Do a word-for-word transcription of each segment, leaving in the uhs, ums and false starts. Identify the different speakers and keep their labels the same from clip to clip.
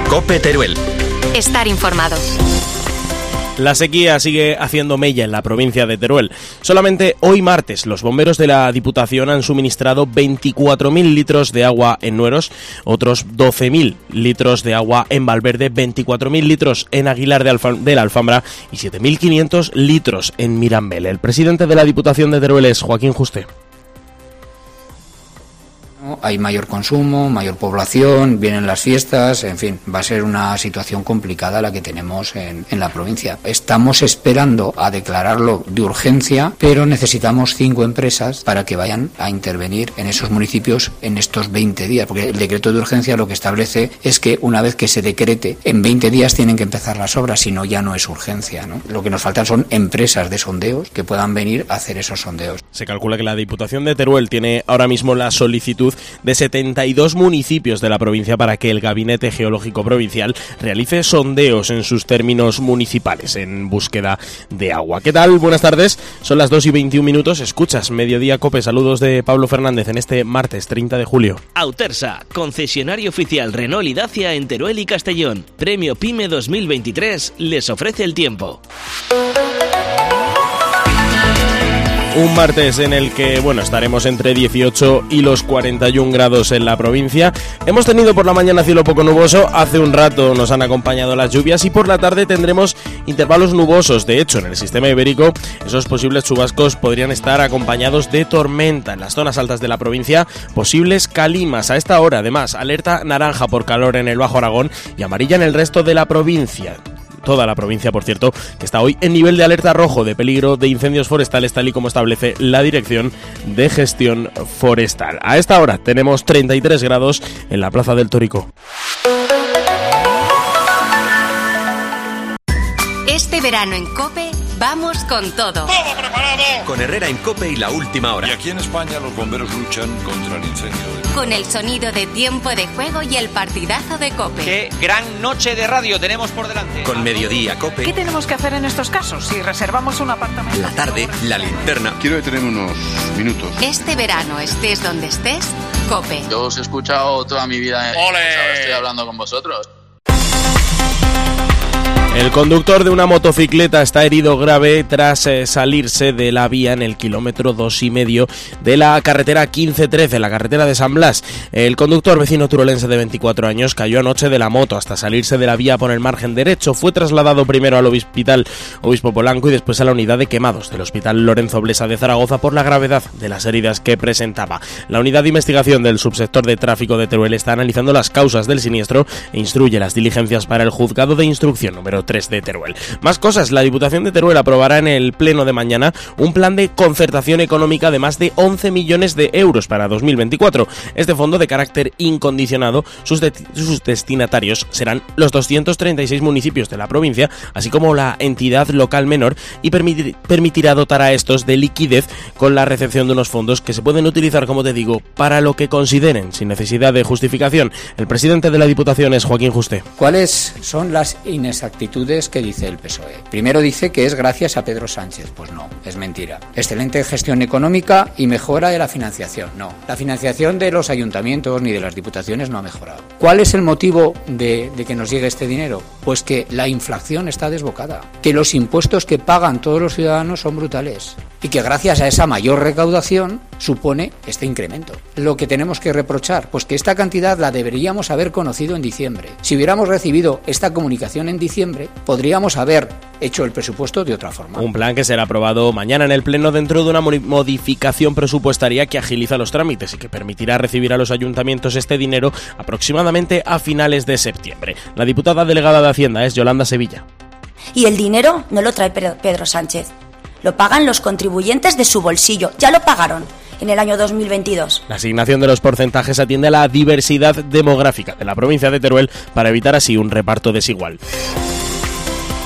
Speaker 1: COPE Teruel.
Speaker 2: Estar informado.
Speaker 3: La sequía sigue haciendo mella en la provincia de Teruel. Solamente hoy martes los bomberos de la Diputación han suministrado veinticuatro mil litros de agua en Nueros, otros doce mil litros de agua en Valverde, veinticuatro mil litros en Aguilar de, Alfa, de la Alfambra y siete mil quinientos litros en Mirambel. El presidente de la Diputación de Teruel es Joaquín Juste.
Speaker 4: Hay mayor consumo, mayor población, vienen las fiestas, en fin, va a ser una situación complicada la que tenemos en, en la provincia. Estamos esperando a declararlo de urgencia, pero necesitamos cinco empresas para que vayan a intervenir en esos municipios en estos veinte días, porque el decreto de urgencia lo que establece es que una vez que se decrete, en veinte días tienen que empezar las obras, si no ya no es urgencia, ¿no? Lo que nos faltan son empresas de sondeos que puedan venir a hacer esos sondeos.
Speaker 3: Se calcula que la Diputación de Teruel tiene ahora mismo la solicitud de setenta y dos municipios de la provincia para que el Gabinete Geológico Provincial realice sondeos en sus términos municipales en búsqueda de agua. ¿Qué tal? Buenas tardes, son las dos y veintiún minutos, escuchas Mediodía COPE, saludos de Pablo Fernández en este martes treinta de julio.
Speaker 5: Autersa, concesionario oficial Renault y Dacia en Teruel y Castellón. Premio PYME dos mil veintitrés les ofrece el tiempo.
Speaker 3: Un martes en el que, bueno, estaremos entre dieciocho y los cuarenta y un grados en la provincia. Hemos tenido por la mañana cielo poco nuboso, hace un rato nos han acompañado las lluvias y por la tarde tendremos intervalos nubosos. De hecho, en el sistema ibérico, esos posibles chubascos podrían estar acompañados de tormenta. En las zonas altas de la provincia, posibles calimas. A esta hora, además, alerta naranja por calor en el Bajo Aragón y amarilla en el resto de la provincia. Toda la provincia, por cierto, que está hoy en nivel de alerta rojo de peligro de incendios forestales, tal y como establece la Dirección de Gestión Forestal. A esta hora tenemos treinta y tres grados en la Plaza del Tórico.
Speaker 2: Este verano en COPE vamos con todo.
Speaker 1: ¡Todo preparado! Con Herrera en COPE y La Última Hora.
Speaker 6: Y aquí en España los bomberos luchan contra el incendio.
Speaker 2: Con el sonido de Tiempo de Juego y el partidazo de COPE.
Speaker 7: ¡Qué gran noche de radio tenemos por delante!
Speaker 1: Con Mediodía COPE.
Speaker 8: ¿Qué tenemos que hacer en estos casos si reservamos un apartamento?
Speaker 1: La tarde, La Linterna.
Speaker 6: Quiero detener unos minutos.
Speaker 2: Este verano, estés donde estés, COPE.
Speaker 9: Yo os he escuchado toda mi vida.
Speaker 7: ¡Ole!
Speaker 9: Estoy hablando con vosotros.
Speaker 3: El conductor de una motocicleta está herido grave tras eh, salirse de la vía en el kilómetro dos y medio de la carretera quince trece, la carretera de San Blas. El conductor, vecino turolense de veinticuatro años, cayó anoche de la moto hasta salirse de la vía por el margen derecho. Fue trasladado primero al Hospital Obispo Polanco y después a la unidad de quemados del Hospital Lorenzo Blesa de Zaragoza por la gravedad de las heridas que presentaba. La unidad de investigación del subsector de tráfico de Teruel está analizando las causas del siniestro e instruye las diligencias para el juzgado de instrucción número tres de Teruel. Más cosas, la Diputación de Teruel aprobará en el pleno de mañana un plan de concertación económica de más de once millones de euros para dos mil veinticuatro. Este fondo, de carácter incondicionado, sus, de- sus destinatarios serán los doscientos treinta y seis municipios de la provincia, así como la entidad local menor, y permitir- permitirá dotar a estos de liquidez con la recepción de unos fondos que se pueden utilizar, como te digo, para lo que consideren, sin necesidad de justificación. El presidente de la Diputación es Joaquín Juste.
Speaker 4: ¿Cuáles son las inexactitudes que dice el P S O E? Primero dice que es gracias a Pedro Sánchez. Pues no, es mentira. Excelente gestión económica y mejora de la financiación. No, la financiación de los ayuntamientos ni de las diputaciones no ha mejorado. ¿Cuál es el motivo de, de que nos llegue este dinero? Pues que la inflación está desbocada, que los impuestos que pagan todos los ciudadanos son brutales y que gracias a esa mayor recaudación supone este incremento. Lo que tenemos que reprochar, pues que esta cantidad la deberíamos haber conocido en diciembre. Si hubiéramos recibido esta comunicación en diciembre, podríamos haber hecho el presupuesto de otra forma.
Speaker 3: Un plan que será aprobado mañana en el Pleno dentro de una modificación presupuestaria que agiliza los trámites y que permitirá recibir a los ayuntamientos este dinero aproximadamente a finales de septiembre. La diputada delegada de Hacienda es Yolanda Sevilla.
Speaker 10: Y el dinero no lo trae Pedro Sánchez. Lo pagan los contribuyentes de su bolsillo. Ya lo pagaron en el año dos mil veintidós.
Speaker 3: La asignación de los porcentajes atiende a la diversidad demográfica de la provincia de Teruel para evitar así un reparto desigual.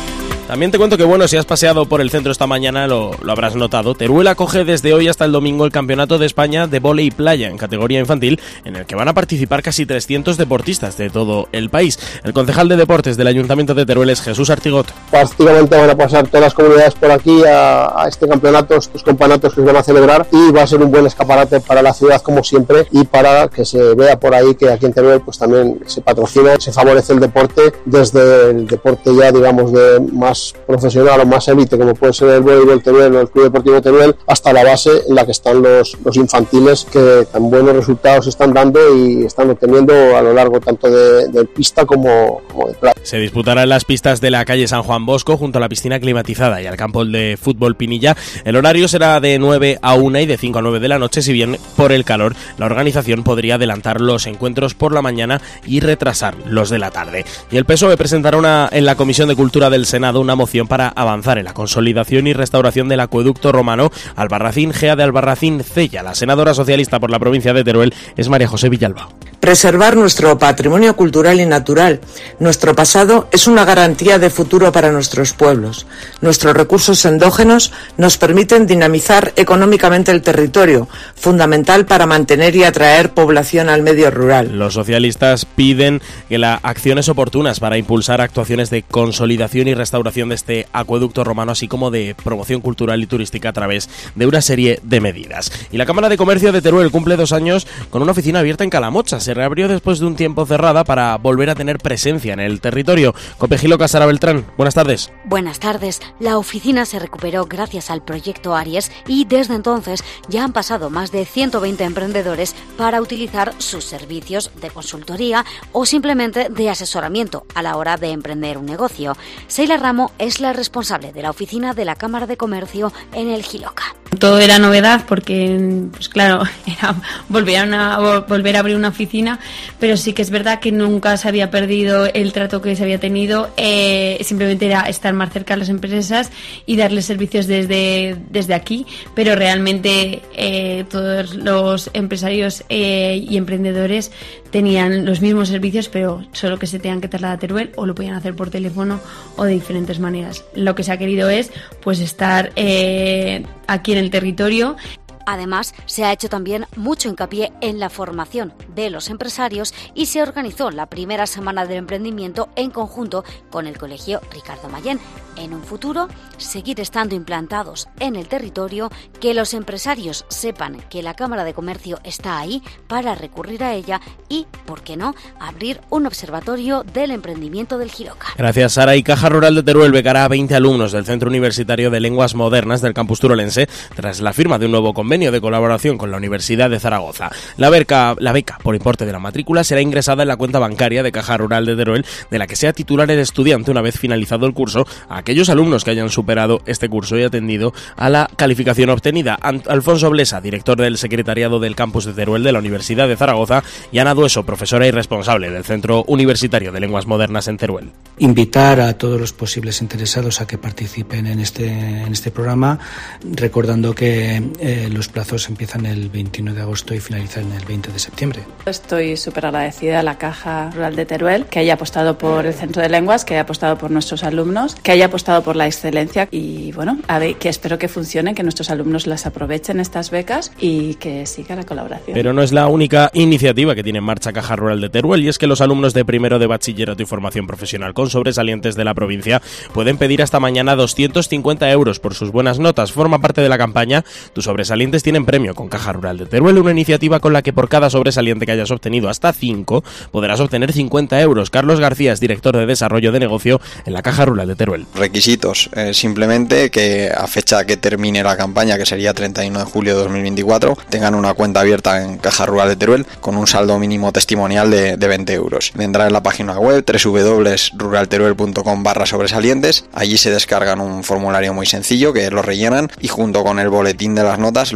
Speaker 3: También te cuento que, bueno, si has paseado por el centro esta mañana lo, lo habrás notado. Teruel acoge desde hoy hasta el domingo el Campeonato de España de Vóley Playa en categoría infantil, en el que van a participar casi trescientos deportistas de todo el país. El concejal de deportes del Ayuntamiento de Teruel es Jesús Artigot.
Speaker 11: Prácticamente van a pasar todas las comunidades por aquí a, a este campeonato, estos campeonatos que se van a celebrar, y va a ser un buen escaparate para la ciudad como siempre, y para que se vea por ahí que aquí en Teruel pues también se patrocina, se favorece el deporte, desde el deporte ya digamos de más profesional o más élite como puede ser el voleibol Teruel o el Club Deportivo Teruel, hasta la base en la que están los, los infantiles, que tan buenos resultados están dando y están obteniendo a lo largo tanto de, de pista como, como de playa.
Speaker 3: Se disputará en las pistas de la calle San Juan Bosco, junto a la piscina climatizada y al campo de fútbol Pinilla. El horario será de nueve a una y de cinco a nueve de la noche, si bien por el calor la organización podría adelantar los encuentros por la mañana y retrasar los de la tarde. Y el P S O E presentará una, en la Comisión de Cultura del Senado una moción para avanzar en la consolidación y restauración del acueducto romano Albarracín-Gea de Albarracín-Cella. La senadora socialista por la provincia de Teruel es María José Villalba.
Speaker 12: Preservar nuestro patrimonio cultural y natural, nuestro pasado, es una garantía de futuro para nuestros pueblos. Nuestros recursos endógenos nos permiten dinamizar económicamente el territorio, fundamental para mantener y atraer población al medio rural.
Speaker 3: Los socialistas piden que las acciones oportunas para impulsar actuaciones de consolidación y restauración de este acueducto romano, así como de promoción cultural y turística a través de una serie de medidas. Y la Cámara de Comercio de Teruel cumple dos años con una oficina abierta en Calamocha. Se reabrió después de un tiempo cerrada para volver a tener presencia en el territorio. Copegilo Casara Beltrán, buenas tardes.
Speaker 13: Buenas tardes. La oficina se recuperó gracias al proyecto Aries y desde entonces ya han pasado más de ciento veinte emprendedores para utilizar sus servicios de consultoría o simplemente de asesoramiento a la hora de emprender un negocio. Seila Ramo es la responsable de la oficina de la Cámara de Comercio en el Jiloca.
Speaker 14: Todo era novedad porque, pues claro, era volver a, una, volver a abrir una oficina, pero sí que es verdad que nunca se había perdido el trato que se había tenido, eh, simplemente era estar más cerca de las empresas y darles servicios desde, desde aquí, pero realmente eh, todos los empresarios eh, y emprendedores tenían los mismos servicios, pero solo que se tenían que trasladar a Teruel o lo podían hacer por teléfono o de diferentes maneras. Lo que se ha querido es pues estar eh, aquí en el territorio.
Speaker 13: Además, se ha hecho también mucho hincapié en la formación de los empresarios y se organizó la primera semana del emprendimiento en conjunto con el Colegio Ricardo Mayén. En un futuro, seguir estando implantados en el territorio, que los empresarios sepan que la Cámara de Comercio está ahí para recurrir a ella y, ¿por qué no?, abrir un observatorio del emprendimiento del Jiloca.
Speaker 3: Gracias, Sara. Y Caja Rural de Teruel becará a veinte alumnos del Centro Universitario de Lenguas Modernas del campus turolense tras la firma de un nuevo convenio de colaboración con la Universidad de Zaragoza. La beca, la beca por importe de la matrícula será ingresada en la cuenta bancaria de Caja Rural de Teruel, de la que sea titular el estudiante una vez finalizado el curso, a aquellos alumnos que hayan superado este curso y atendido a la calificación obtenida. Alfonso Blesa, director del secretariado del campus de Teruel de la Universidad de Zaragoza, y Ana Dueso, profesora y responsable del Centro Universitario de Lenguas Modernas en Teruel.
Speaker 15: Invitar a todos los posibles interesados a que participen en este, en este programa, recordando que eh, los plazos empiezan el veintiuno de agosto y finalizan el veinte de septiembre.
Speaker 16: Estoy súper agradecida a la Caja Rural de Teruel, que haya apostado por el Centro de Lenguas, que haya apostado por nuestros alumnos, que haya apostado por la excelencia y bueno, a ver, que espero que funcione, que nuestros alumnos las aprovechen estas becas y que siga la colaboración.
Speaker 3: Pero no es la única iniciativa que tiene en marcha Caja Rural de Teruel, y es que los alumnos de primero de bachillerato y formación profesional con sobresalientes de la provincia pueden pedir hasta mañana doscientos cincuenta euros por sus buenas notas. Forma parte de la campaña Tus sobresalientes tienen premio con Caja Rural de Teruel, una iniciativa con la que por cada sobresaliente que hayas obtenido hasta cinco podrás obtener cincuenta euros. Carlos García es director de desarrollo de negocio en la Caja Rural de Teruel.
Speaker 17: Requisitos, eh, simplemente que a fecha que termine la campaña, que sería treinta y uno de julio de dos mil veinticuatro, tengan una cuenta abierta en Caja Rural de Teruel con un saldo mínimo testimonial de, de veinte euros. Vendrá en la página web doble u doble u doble u punto ruralteruel punto com barra sobresalientes. Allí se descargan un formulario muy sencillo que lo rellenan y junto con el boletín de las notas lo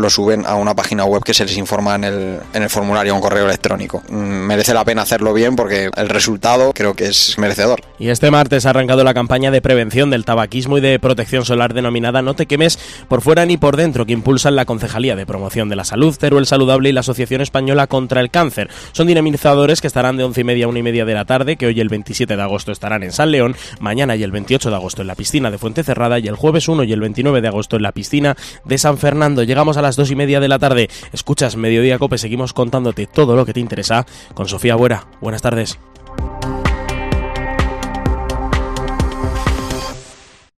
Speaker 17: lo suben a una página web que se les informa en el, en el formulario o un correo electrónico. Merece la pena hacerlo bien porque el resultado creo que es merecedor.
Speaker 3: Y este martes ha arrancado la campaña de prevención del tabaquismo y de protección solar denominada No te quemes por fuera ni por dentro, que impulsan la Concejalía de Promoción de la Salud, Teruel Saludable y la Asociación Española contra el Cáncer. Son dinamizadores que estarán de once y media a una y media de la tarde, que hoy el veintisiete de agosto estarán en San León, mañana y el veintiocho de agosto en la piscina de Fuentecerrada y el jueves uno y el veintinueve de agosto en la piscina de San Fernando. Llegamos a las dos y media de la tarde. Escuchas Mediodía Cope, seguimos contándote todo lo que te interesa con Sofía Buera. Buenas tardes.